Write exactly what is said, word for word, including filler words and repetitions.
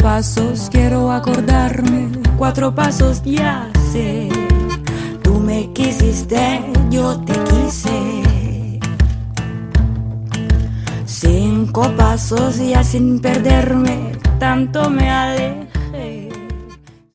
pasos quiero acordarme, cuatro pasos ya sé. Tú me quisiste, yo te quise. Cinco pasos ya sin perderme, tanto me alejé.